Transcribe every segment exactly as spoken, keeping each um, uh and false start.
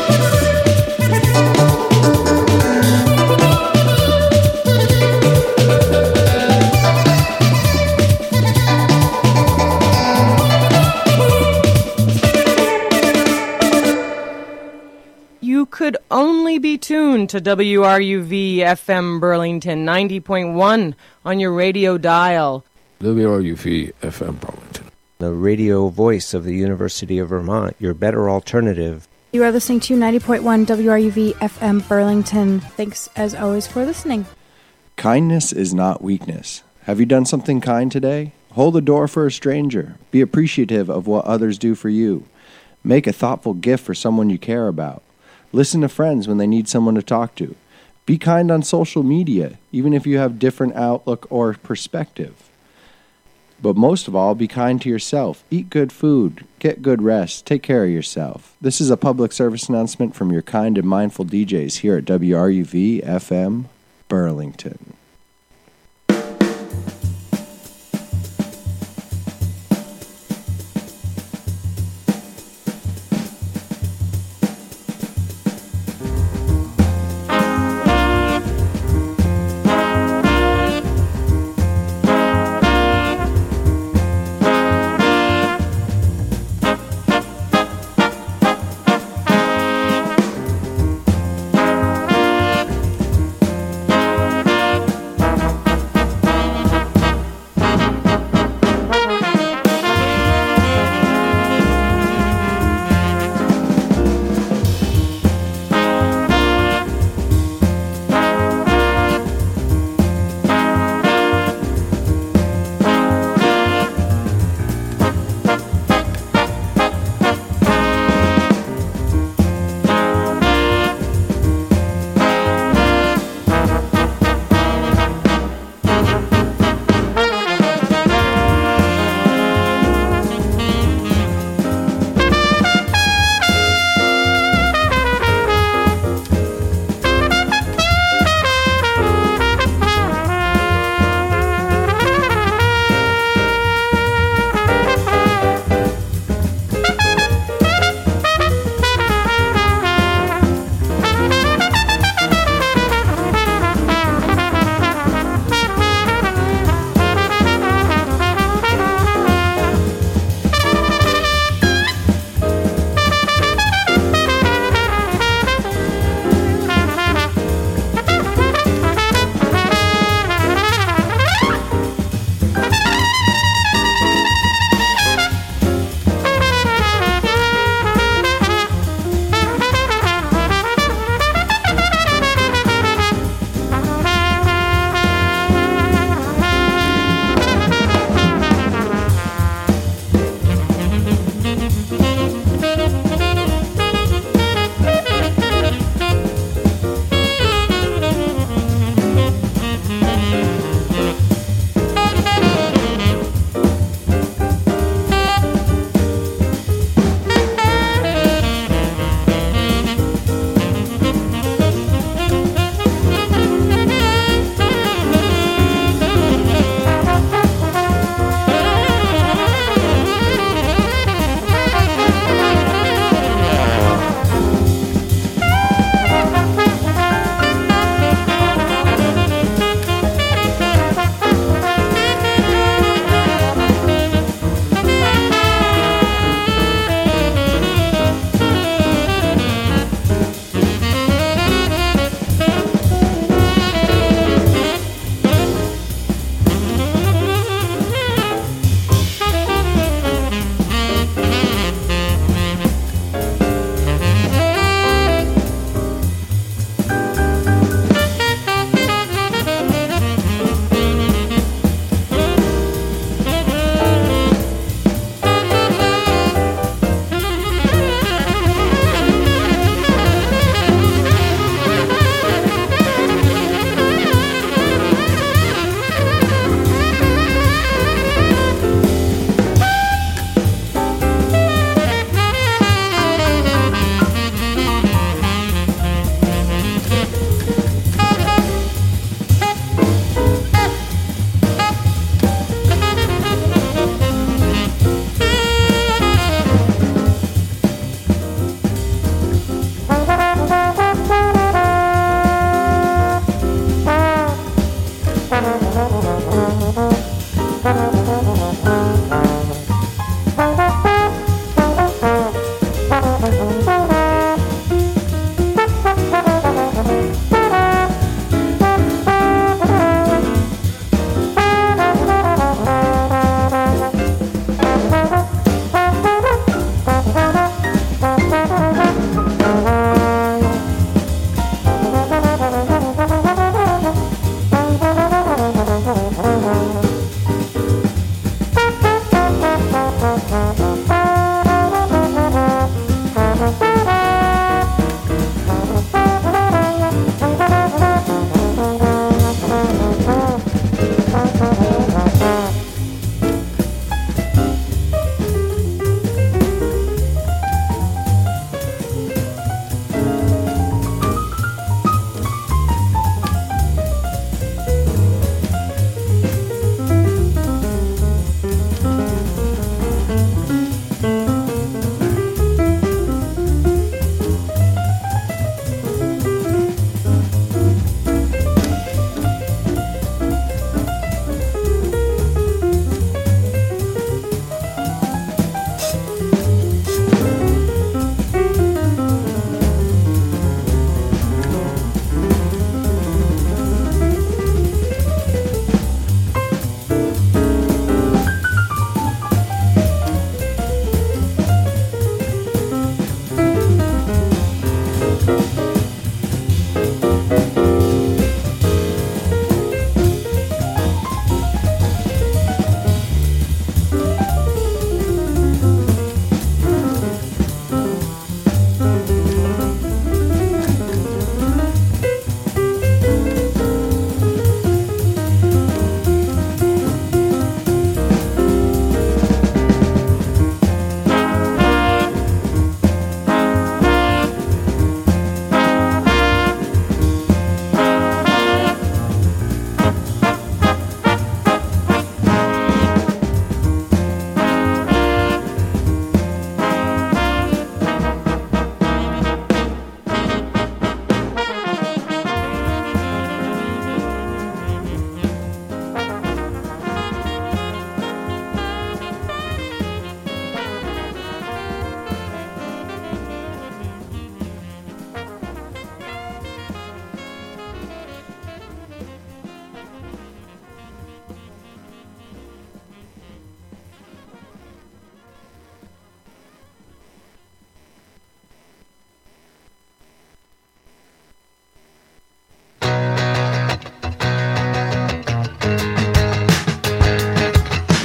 Could only be tuned to W R U V F M Burlington ninety point one on your radio dial. W R U V F M Burlington, the radio voice of the University of Vermont, your better alternative. You are listening to ninety point one W R U V F M Burlington. Thanks as always for listening. Kindness is not weakness. Have you done something kind today? Hold the door for a stranger. Be appreciative of what others do for you. Make a thoughtful gift for someone you care about. Listen to friends when they need someone to talk to. Be kind on social media, even if you have different outlook or perspective. But most of all, be kind to yourself. Eat good food. Get good rest. Take care of yourself. This is a public service announcement from your kind and mindful D Js here at W R U V F M Burlington.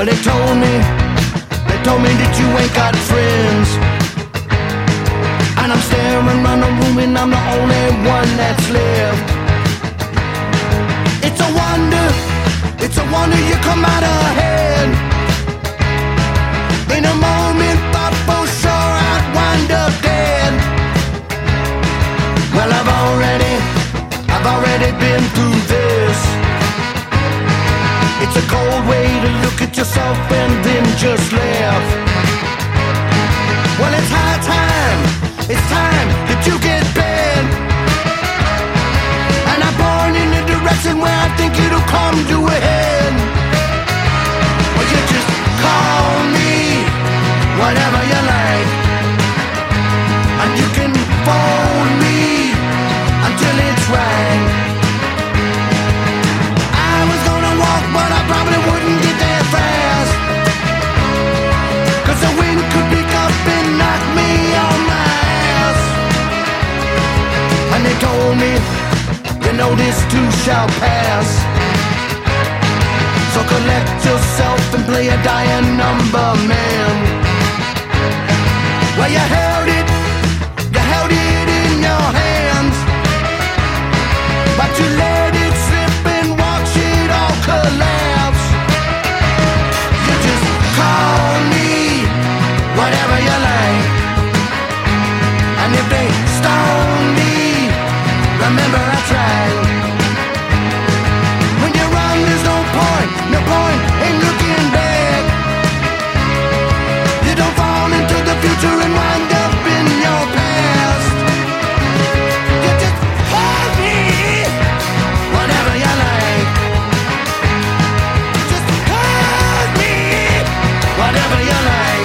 Well, they told me, they told me that you ain't got friends. And I'm staring around the room and I'm the only one that's left. It's a wonder, it's a wonder you come out ahead. In a moment, thought for sure I'd wind up dead. Well, I've already, I've already been through this. It's a cold way to look at yourself and then just laugh. Well, it's high time, it's time that you get bad. And I'm born in the direction where I think it'll come to a head. Well, you just call me whatever you like, and you can phone me until it's right. I was gonna walk, but I probably wouldn't get there fast, 'cause the wind could pick up and knock me on my ass. And they told me, you know this too shall pass. So collect yourself and play a dying number, man. Well, you held it, you held it in your hands, but you let it slip and watch it all collapse. You just call me whatever you like, and if they stone me, remember I tried. When you run, there's no point, no point in looking back. You don't fall into the future and wind up in your past. You just call me whatever you like. Just call me whatever you like.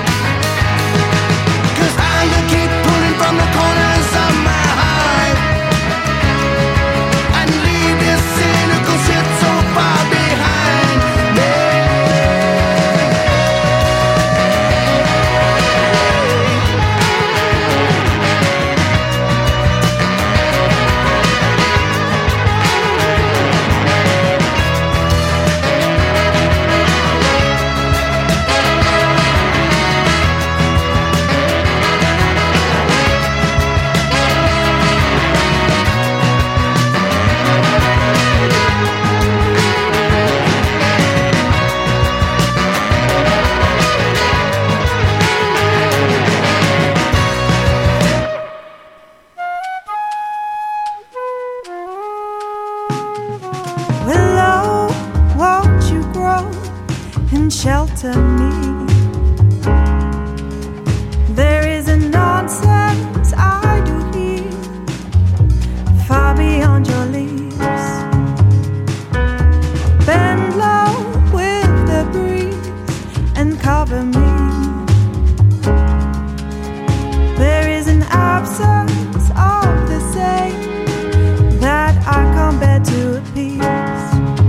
'Cause I'm gonna keep pulling from the corners of my heart and leave this cynical shit so far behind me. Willow, won't you grow and shelter me? There is a nonsense I do hear far beyond your leaves. Bend low with the breeze and cover me. There is an absence of the same that I can't bear to appease.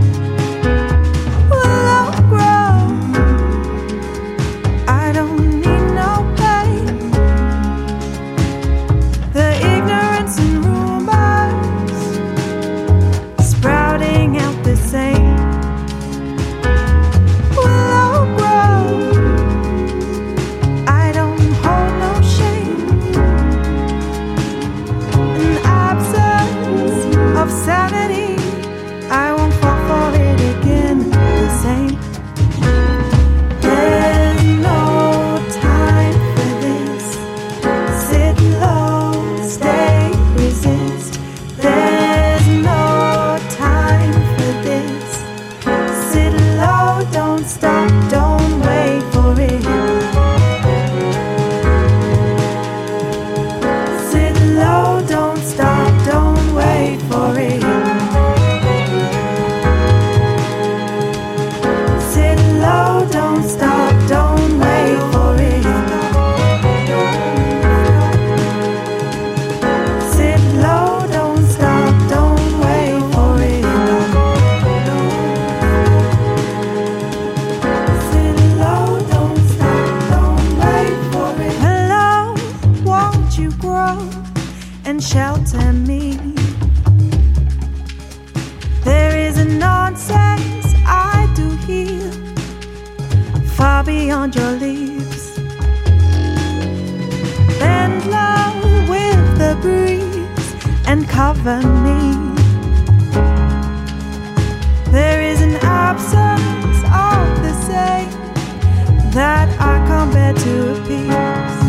Willow grow, I don't need no pain. The ignorance and rumors sprouting out the same. Willow grow, I don't hold no shame. An absence of sanity, I won't fall for it again the same. There's no time for this. Sit low, stay, resist. There's no time for this. Sit low, don't stop, don't wait for it. Sit low, don't stop, don't wait for it. Sit low, don't stop, don't wait for it. Sit low, don't stop, don't wait for it. Sit low, don't stop, don't wait for it. Hello, won't you grow and shelter me? There is a nonsense I do hear far beyond your leaves. Bend low with the breeze and cover me. There is an absence of the same that I can't bear to appease.